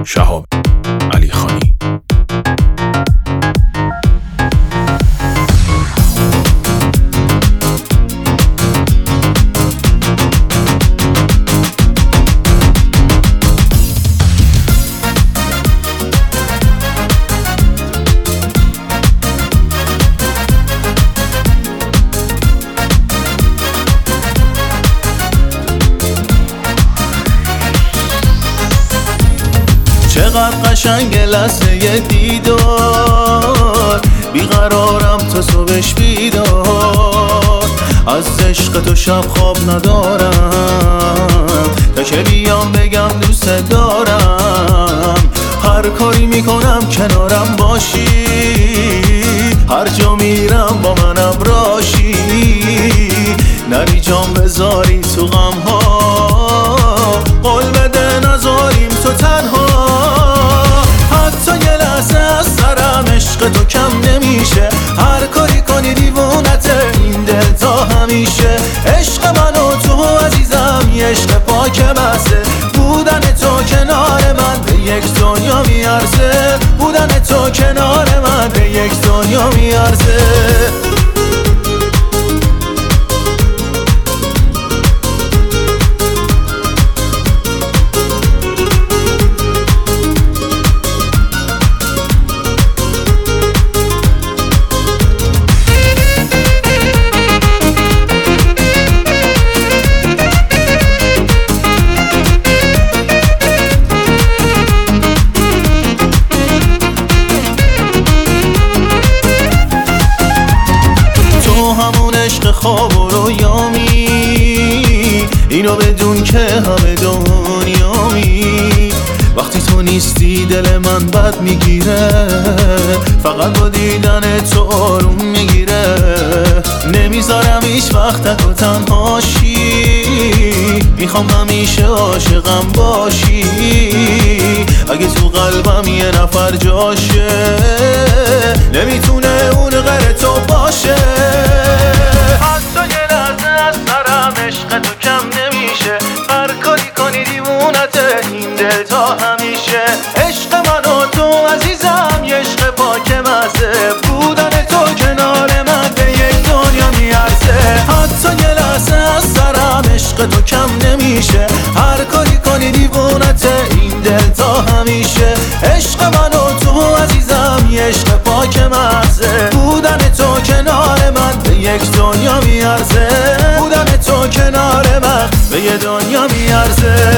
شهاب علیخانی. چقدر قشنگ لحظه دیدار، بیقرارم تا صبحش بیدار. از عشق تو شب خواب ندارم، تا که بیام بگم دوست دارم. هر کاری میکنم کنارم باشی، هر جا میرم با منم راشی. نری جام بذاری تو غم ها، قول بده نذاریم تو تنها. حتی یه لحظه از سرم عشق تو کم نمیشه، هر کاری کنی دیوونته این دل تا همیشه. عشق من و تو عزیزم یه عشق پاک بسه، بودن تو کنار من به یک دنیا میارزه. بودن تو کنار من به یک دنیا میارزه. همون عشق خواب و رویامی، اینو بدون که همه دنیامی. وقتی تو نیستی دل من بد میگیره، فقط با دیدن تو آروم میگیره. نمیذارم هیچ وقت تک و تنهاشی، میخوام همیشه عاشقم باشی. اگه تو قلبم یه نفر جاشه، نمیتونه اون غیر تو باشه. حتی یه لحظه از سرم عشق تو کم نمیشه، هر کاری کنی دیوونته این دل تا همیشه. عشق من و تو عزیزم یه عشق پاک مزه، بودن تو کنار من به یک دنیا میارزه. حتی یه لحظه از سرم عشق تو کم نمیشه، هر کاری کنی دیوونته این دل تا همیشه. عشق من و تو عزیزم یه عشق پاک مزه، بودن تو کنار من به یک دنیا میارزه. بودن تو کنار من به یه دنیا میارزه.